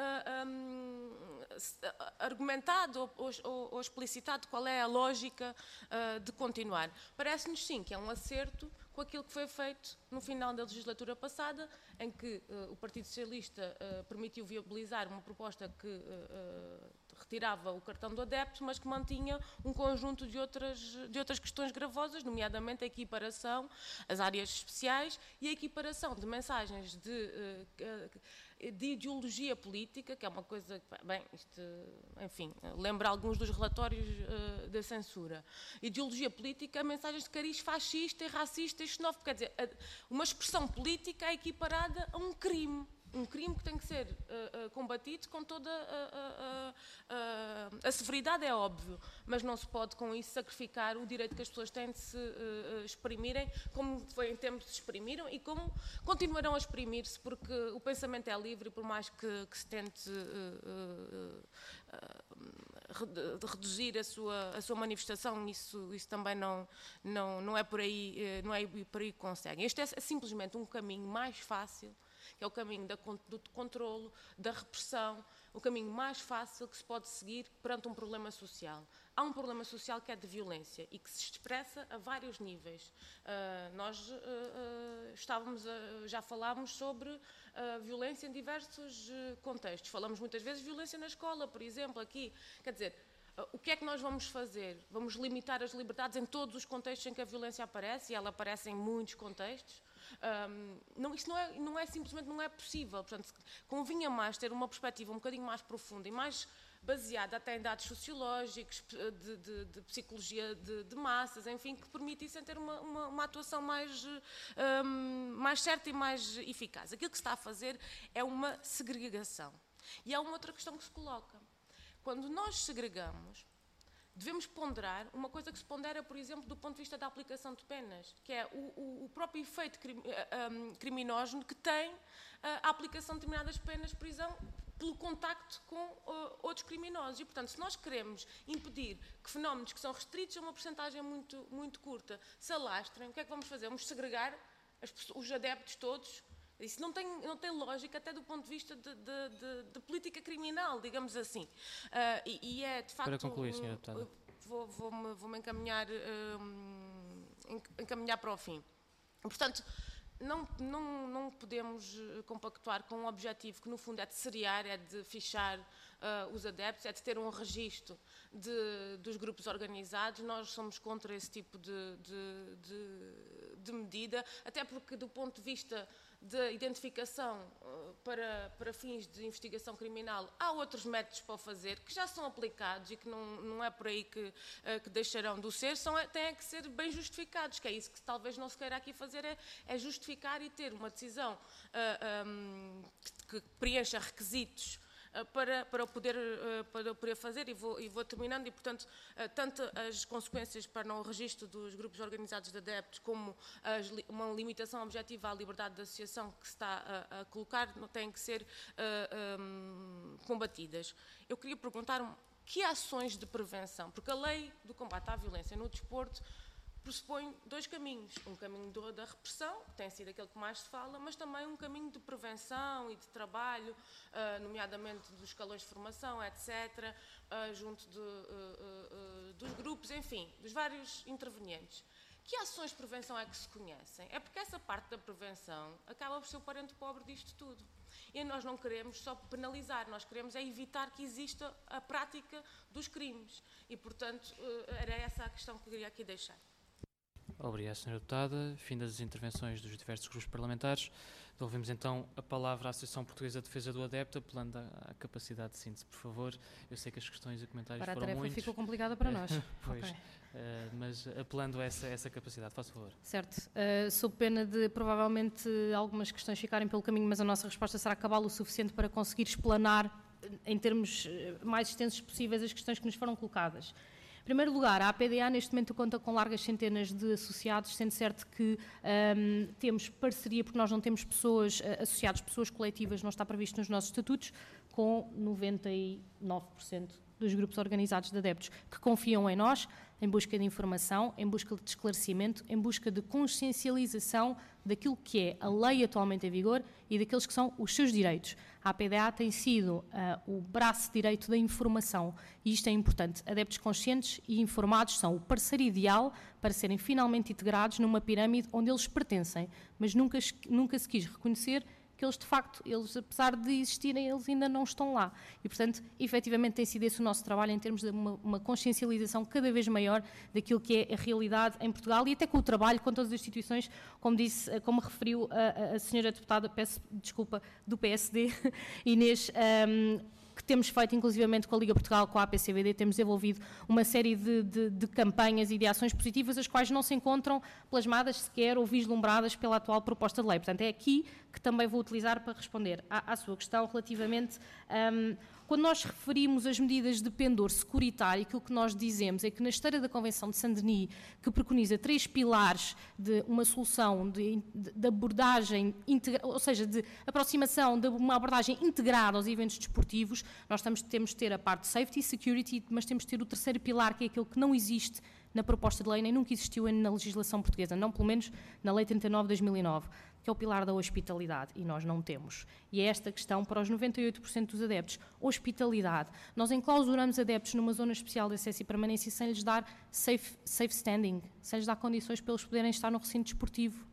argumentado ou explicitado qual é a lógica de continuar. Parece-nos sim que é um acerto com aquilo que foi feito no final da legislatura passada, em que o Partido Socialista permitiu viabilizar uma proposta que retirava o cartão do adepto, mas que mantinha um conjunto de outras questões gravosas, nomeadamente a equiparação, as áreas especiais e a equiparação de mensagens de ideologia política, que é uma coisa que, bem, isto, enfim, lembra alguns dos relatórios da censura. Ideologia política, mensagens de cariz fascista e racista e xenófobo, quer dizer, uma expressão política é equiparada a um crime que tem que ser combatido com toda a severidade, é óbvio, mas não se pode com isso sacrificar o direito que as pessoas têm de se exprimirem, como foi em tempos se exprimiram e como continuarão a exprimir-se, porque o pensamento é livre, por mais que se tente reduzir a sua manifestação, isso também não é por aí, não é por aí que conseguem. Este é simplesmente um caminho mais fácil, que é o caminho do controlo, da repressão, o caminho mais fácil que se pode seguir perante um problema social. Há um problema social que é de violência e que se expressa a vários níveis. Nós já falámos sobre violência em diversos contextos. Falamos muitas vezes de violência na escola, por exemplo, aqui. Quer dizer, o que é que nós vamos fazer? Vamos limitar as liberdades em todos os contextos em que a violência aparece, e ela aparece em muitos contextos. Isso não é simplesmente não é possível. Portanto, convinha mais ter uma perspectiva um bocadinho mais profunda e mais baseada até em dados sociológicos, de psicologia de massas, enfim, que permitissem ter uma atuação mais certa e mais eficaz. Aquilo que se está a fazer é uma segregação. E há uma outra questão que se coloca. Quando nós segregamos, devemos ponderar uma coisa que se pondera, por exemplo, do ponto de vista da aplicação de penas, que é o próprio efeito criminógeno que tem a aplicação de determinadas penas de prisão pelo contacto com outros criminosos. E, portanto, se nós queremos impedir que fenómenos que são restritos a uma porcentagem muito, muito curta se alastrem, o que é que vamos fazer? Vamos segregar os adeptos todos? Isso não tem lógica, até do ponto de vista de política criminal, digamos assim. E é, de facto... Para concluir, Sra. Deputada. Vou-me encaminhar para o fim. Portanto, não podemos compactuar com um objetivo que, no fundo, é de seriar, é de fichar os adeptos, é de ter um registro dos grupos organizados. Nós somos contra esse tipo de medida, até porque, do ponto de vista de identificação para fins de investigação criminal, há outros métodos para o fazer, que já são aplicados e que não é por aí que deixarão de o ser, têm que ser bem justificados, que é isso que talvez não se queira aqui fazer, é justificar e ter uma decisão que preencha requisitos para o poder fazer, e vou terminando, e, portanto, tanto as consequências para o registro dos grupos organizados de adeptos, como uma limitação objetiva à liberdade de associação que se está a colocar, têm que ser combatidas. Eu queria perguntar que ações de prevenção, porque a lei do combate à violência no desporto pressupõe dois caminhos, um caminho da repressão, que tem sido aquele que mais se fala, mas também um caminho de prevenção e de trabalho, nomeadamente dos escalões de formação, etc., junto dos grupos, enfim, dos vários intervenientes. Que ações de prevenção é que se conhecem? É porque essa parte da prevenção acaba por ser o parente pobre disto tudo. E nós não queremos só penalizar, nós queremos evitar que exista a prática dos crimes. E, portanto, era essa a questão que eu queria aqui deixar. Obrigado, Sra. Deputada. Fim das intervenções dos diversos grupos parlamentares. Devolvemos então a palavra à Associação Portuguesa de Defesa do Adepto, apelando à capacidade de síntese, por favor. Eu sei que as questões e comentários foram muitos. Para a tarefa ficou complicada para nós. Pois, okay. Mas apelando a essa capacidade, faça favor. Certo. Sob pena de provavelmente algumas questões ficarem pelo caminho, mas a nossa resposta será cabal o suficiente para conseguir explanar em termos mais extensos possíveis as questões que nos foram colocadas. Em primeiro lugar, a APDA neste momento conta com largas centenas de associados, sendo certo que temos parceria, porque nós não temos pessoas associadas, pessoas coletivas, não está previsto nos nossos estatutos, com 99% dos grupos organizados de adeptos que confiam em nós, em busca de informação, em busca de esclarecimento, em busca de consciencialização daquilo que é a lei atualmente em vigor e daqueles que são os seus direitos. A APDA tem sido o braço direito da informação e isto é importante. Adeptos conscientes e informados são o parceiro ideal para serem finalmente integrados numa pirâmide onde eles pertencem, mas nunca se quis reconhecer que eles, de facto, apesar de existirem, eles ainda não estão lá. E, portanto, efetivamente tem sido esse o nosso trabalho em termos de uma consciencialização cada vez maior daquilo que é a realidade em Portugal e até com o trabalho com todas as instituições, como referiu a senhora deputada, peço desculpa, do PSD, Inês, que temos feito inclusivamente com a Liga Portugal, com a APCVD, temos desenvolvido uma série de campanhas e de ações positivas, as quais não se encontram plasmadas sequer ou vislumbradas pela atual proposta de lei. Portanto, é aqui que também vou utilizar para responder à sua questão relativamente... Quando nós referimos as medidas de pendor securitário, aquilo que nós dizemos é que na esteira da Convenção de Saint-Denis, que preconiza 3 pilares de uma solução de abordagem, ou seja, de aproximação de uma abordagem integrada aos eventos desportivos, nós temos de ter a parte de safety e security, mas temos de ter o terceiro pilar, que é aquele que não existe na proposta de lei, nem nunca existiu na legislação portuguesa, não pelo menos na Lei 39 de 2009, que é o pilar da hospitalidade, e nós não temos. E é esta questão para os 98% dos adeptos. Hospitalidade. Nós enclausuramos adeptos numa zona especial de acesso e permanência sem lhes dar safe standing, sem lhes dar condições para eles poderem estar no recinto desportivo.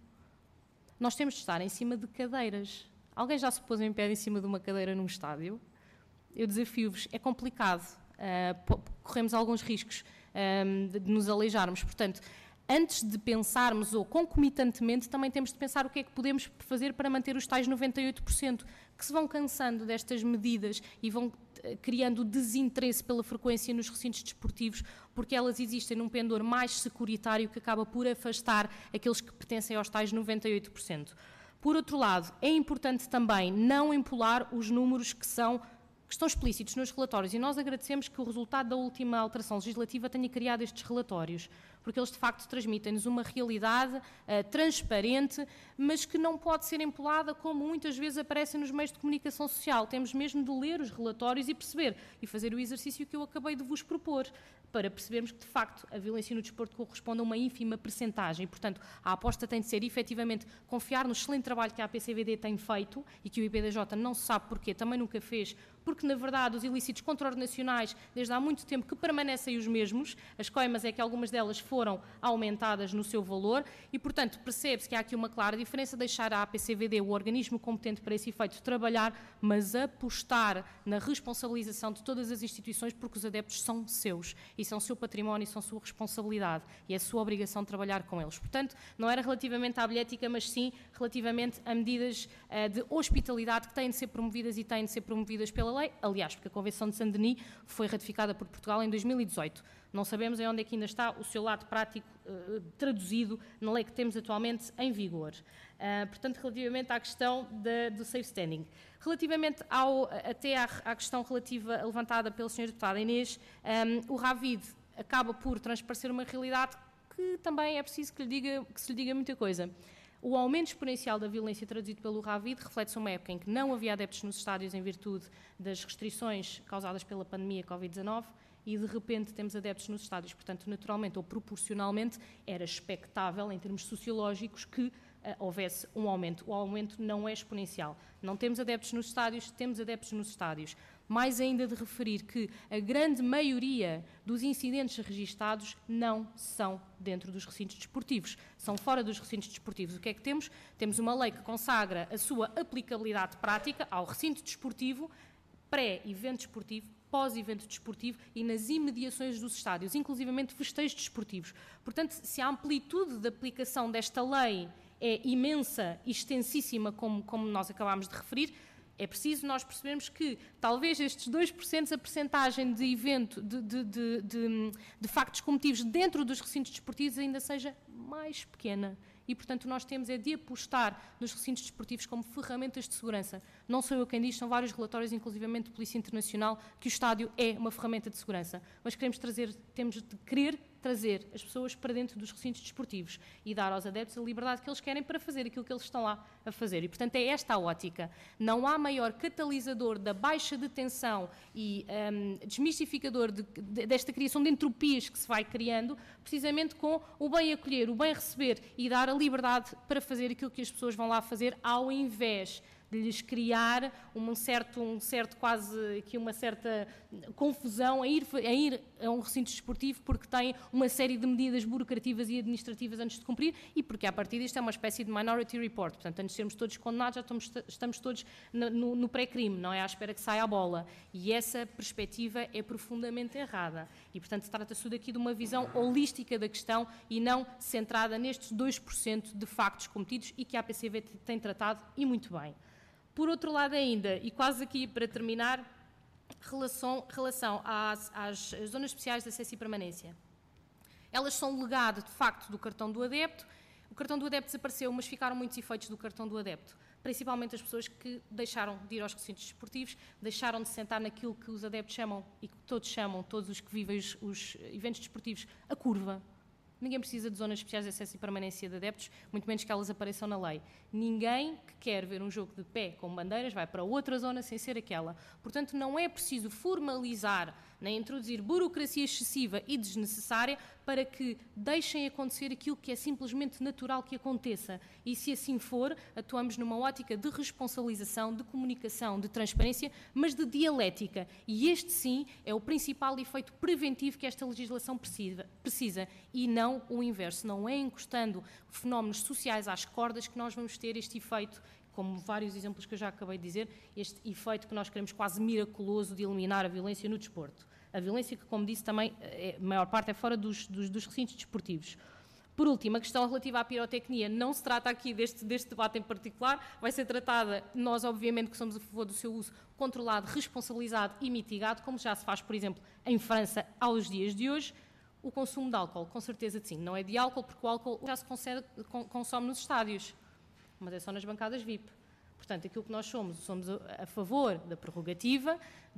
Nós temos de estar em cima de cadeiras. Alguém já se pôs em pé em cima de uma cadeira num estádio? Eu desafio-vos, é complicado. Corremos alguns riscos de nos aleijarmos. Portanto, antes de pensarmos, ou concomitantemente, também temos de pensar o que é que podemos fazer para manter os tais 98%, que se vão cansando destas medidas e vão criando desinteresse pela frequência nos recintos desportivos, porque elas existem num pendor mais securitário que acaba por afastar aqueles que pertencem aos tais 98%. Por outro lado, é importante também não empolar os números que estão explícitos nos relatórios, e nós agradecemos que o resultado da última alteração legislativa tenha criado estes relatórios, porque eles de facto transmitem-nos uma realidade transparente, mas que não pode ser empolada como muitas vezes aparece nos meios de comunicação social. Temos mesmo de ler os relatórios e perceber, e fazer o exercício que eu acabei de vos propor, para percebermos que, de facto, a violência no desporto corresponde a uma ínfima percentagem. Portanto, a aposta tem de ser, efetivamente, confiar no excelente trabalho que a APCVD tem feito e que o IPDJ não se sabe porquê, também nunca fez, porque, na verdade, os ilícitos contraordenacionais, desde há muito tempo, que permanecem os mesmos. As coimas é que algumas delas foram aumentadas no seu valor e, portanto, percebe-se que há aqui uma clara diferença, deixar a APCVD, o organismo competente para esse efeito, trabalhar, mas apostar na responsabilização de todas as instituições, porque os adeptos são seus e são seu património e são sua responsabilidade e é sua obrigação trabalhar com eles. Portanto, não era relativamente à bilhética, mas sim relativamente a medidas de hospitalidade que têm de ser promovidas e têm de ser promovidas pela lei, aliás, porque a Convenção de Saint-Denis foi ratificada por Portugal em 2018. Não sabemos em onde é que ainda está o seu lado prático traduzido na lei que temos atualmente em vigor. Portanto, relativamente à questão do safe standing. Relativamente à questão relativa levantada pela Sra. Deputada Inês, o RAVID acaba por transparecer uma realidade que também é preciso que se lhe diga muita coisa. O aumento exponencial da violência traduzido pelo RAVID reflete-se uma época em que não havia adeptos nos estádios em virtude das restrições causadas pela pandemia Covid-19 e, de repente, temos adeptos nos estádios. Portanto, naturalmente ou proporcionalmente, era expectável, em termos sociológicos, que houvesse um aumento. O aumento não é exponencial. Não temos adeptos nos estádios, temos adeptos nos estádios. Mais ainda de referir que a grande maioria dos incidentes registados não são dentro dos recintos desportivos, são fora dos recintos desportivos. O que é que temos? Temos uma lei que consagra a sua aplicabilidade prática ao recinto desportivo, pré-evento desportivo, pós-evento desportivo e nas imediações dos estádios, inclusivamente festejos desportivos. Portanto, se a amplitude de aplicação desta lei é imensa e extensíssima, como nós acabámos de referir, é preciso nós percebermos que talvez estes 2%, a percentagem de evento, de factos cometivos dentro dos recintos desportivos ainda seja mais pequena. E, portanto, nós temos é de apostar nos recintos desportivos como ferramentas de segurança. não sou eu quem diz, são vários relatórios, inclusivamente de Polícia Internacional, que o estádio é uma ferramenta de segurança. Mas temos de querer trazer as pessoas para dentro dos recintos desportivos e dar aos adeptos a liberdade que eles querem para fazer aquilo que eles estão lá a fazer. E, portanto, é esta a ótica. Não há maior catalisador da baixa de tensão e desmistificador desta criação de entropias que se vai criando, precisamente com o bem acolher, o bem receber e dar a liberdade para fazer aquilo que as pessoas vão lá fazer, ao invés de lhes criar uma certa confusão a ir a um recinto desportivo porque tem uma série de medidas burocrativas e administrativas antes de cumprir e porque, a partir disto, é uma espécie de Minority Report. Portanto, antes de sermos todos condenados, já estamos todos no pré-crime, não é à espera que saia a bola. E essa perspectiva é profundamente errada. E, portanto, trata-se daqui de uma visão holística da questão e não centrada nestes 2% de factos cometidos e que a APCV tem tratado, e muito bem. Por outro lado ainda, e quase aqui para terminar, relação às zonas especiais de acesso e permanência. Elas são legado, de facto, do cartão do adepto. O cartão do adepto desapareceu, mas ficaram muitos efeitos do cartão do adepto. Principalmente as pessoas que deixaram de ir aos recintos desportivos, deixaram de sentar naquilo que os adeptos chamam, e que todos chamam, todos os que vivem os eventos desportivos, a curva. Ninguém precisa de zonas especiais de acesso e permanência de adeptos, muito menos que elas apareçam na lei. Ninguém que quer ver um jogo de pé com bandeiras vai para outra zona sem ser aquela. Portanto, não é preciso formalizar nem introduzir burocracia excessiva e desnecessária para que deixem acontecer aquilo que é simplesmente natural que aconteça. E, se assim for, atuamos numa ótica de responsabilização, de comunicação, de transparência, mas de dialética. E este, sim, é o principal efeito preventivo que esta legislação precisa, e não o inverso. Não é encostando fenómenos sociais às cordas que nós vamos ter este efeito, como vários exemplos que eu já acabei de dizer, este efeito que nós queremos quase miraculoso de eliminar a violência no desporto. A violência que, como disse, também, a maior parte é fora dos recintos desportivos. Por último, a questão relativa à pirotecnia não se trata aqui deste debate em particular, vai ser tratada, nós obviamente que somos a favor do seu uso controlado, responsabilizado e mitigado, como já se faz, por exemplo, em França aos dias de hoje. O consumo de álcool, com certeza que sim, não é de álcool, porque o álcool já se consome nos estádios, mas é só nas bancadas VIP. Portanto, aquilo que nós somos a favor da prerrogativa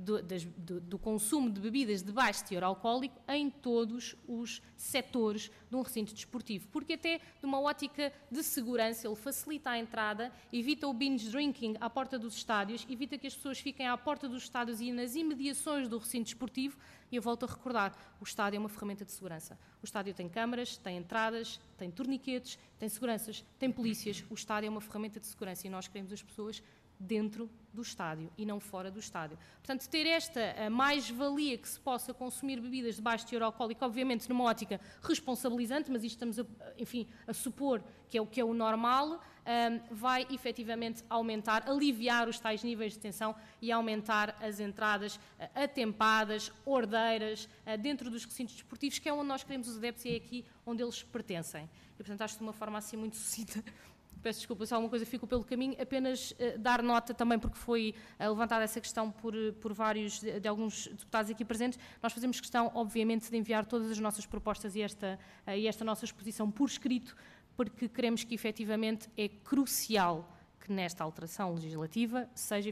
do consumo de bebidas de baixo teor alcoólico em todos os setores de um recinto desportivo, porque até de uma ótica de segurança ele facilita a entrada, evita o binge drinking à porta dos estádios, evita que as pessoas fiquem à porta dos estádios e nas imediações do recinto desportivo. E eu volto a recordar, o estádio é uma ferramenta de segurança. O estádio tem câmaras, tem entradas, tem torniquetes, tem seguranças, tem polícias. O estádio é uma ferramenta de segurança e nós queremos as pessoas dentro do estádio e não fora do estádio. Portanto, ter esta mais-valia que se possa consumir bebidas de baixo teor alcoólico, obviamente numa ótica responsabilizante, mas isto estamos a supor que é o normal, vai efetivamente aumentar, aliviar os tais níveis de tensão e aumentar as entradas atempadas, ordeiras, dentro dos recintos desportivos, que é onde nós queremos os adeptos e é aqui onde eles pertencem. E, portanto, acho que de uma forma assim muito sucinta, peço desculpa se alguma coisa ficou pelo caminho, apenas dar nota também, porque foi levantada essa questão por vários de alguns deputados aqui presentes. Nós fazemos questão, obviamente, de enviar todas as nossas propostas e esta nossa exposição por escrito, porque queremos que efetivamente é crucial que nesta alteração legislativa haja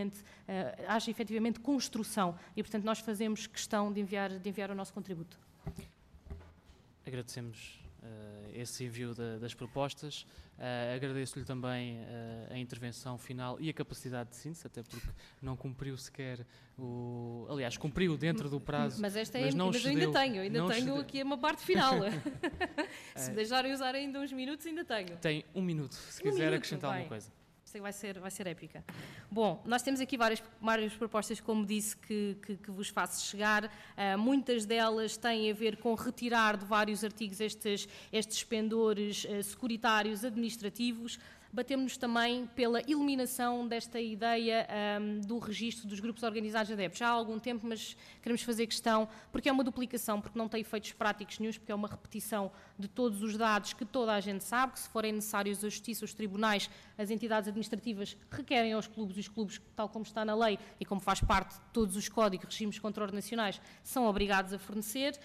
efetivamente construção e, portanto, nós fazemos questão de enviar o nosso contributo. Agradecemos esse envio das propostas. Agradeço-lhe também a intervenção final e a capacidade de síntese, até porque não cumpriu sequer aliás, cumpriu dentro do prazo. Mas esta mas não mas eu cedeu, ainda tenho aqui uma parte final. Se me deixarem usar ainda uns minutos, ainda tenho. Tem um minuto, se quiser acrescentar alguma coisa. Isto vai ser épica. Bom, nós temos aqui várias propostas, como disse, que vos faço chegar. Muitas delas têm a ver com retirar de vários artigos estes pendores securitários administrativos. Batemos-nos também pela eliminação desta ideia do registro dos grupos organizados de adeptos. Já há algum tempo, mas queremos fazer questão, porque é uma duplicação, porque não tem efeitos práticos nenhuns, porque é uma repetição de todos os dados que toda a gente sabe, que se forem necessários a Justiça, os tribunais, as entidades administrativas requerem aos clubes, e os clubes, tal como está na lei e como faz parte de todos os códigos, regimes contra-nacionais, são obrigados a fornecer.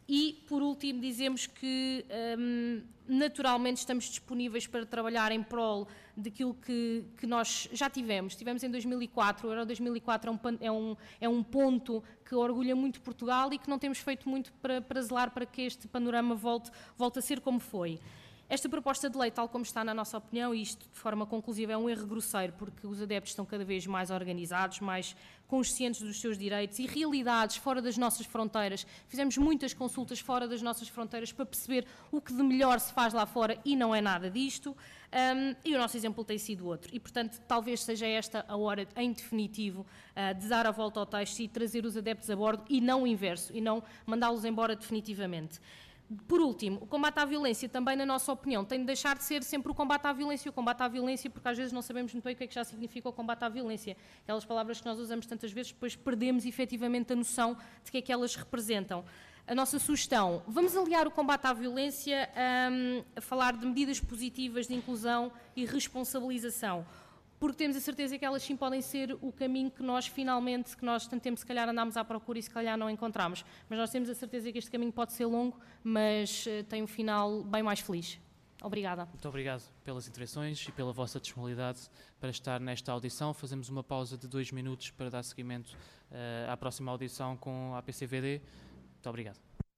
E, por último, dizemos que naturalmente estamos disponíveis para trabalhar em prol daquilo que nós já tivemos. Tivemos em 2004, o Euro 2004 é um ponto que orgulha muito Portugal e que não temos feito muito para zelar para que este panorama volte a ser como foi. Esta proposta de lei, tal como está na nossa opinião, e isto de forma conclusiva é um erro grosseiro, porque os adeptos estão cada vez mais organizados, mais conscientes dos seus direitos e realidades fora das nossas fronteiras. Fizemos muitas consultas fora das nossas fronteiras para perceber o que de melhor se faz lá fora e não é nada disto. E o nosso exemplo tem sido outro. E, portanto, talvez seja esta a hora, em definitivo, de dar a volta ao texto e trazer os adeptos a bordo e não o inverso, e não mandá-los embora definitivamente. Por último, o combate à violência também, na nossa opinião, tem de deixar de ser sempre o combate à violência, porque às vezes não sabemos muito bem o que é que já significa o combate à violência. Aquelas palavras que nós usamos tantas vezes, depois perdemos efetivamente a noção de que é que elas representam. A nossa sugestão, vamos aliar o combate à violência a falar de medidas positivas de inclusão e responsabilização, porque temos a certeza que elas sim podem ser o caminho que nós finalmente, que nós tanto tempo se calhar andámos à procura e se calhar não encontramos. Mas nós temos a certeza que este caminho pode ser longo, mas tem um final bem mais feliz. Obrigada. Muito obrigado pelas intervenções e pela vossa disponibilidade para estar nesta audição. Fazemos uma pausa de 2 minutos para dar seguimento à próxima audição com a APCVD. Muito obrigado.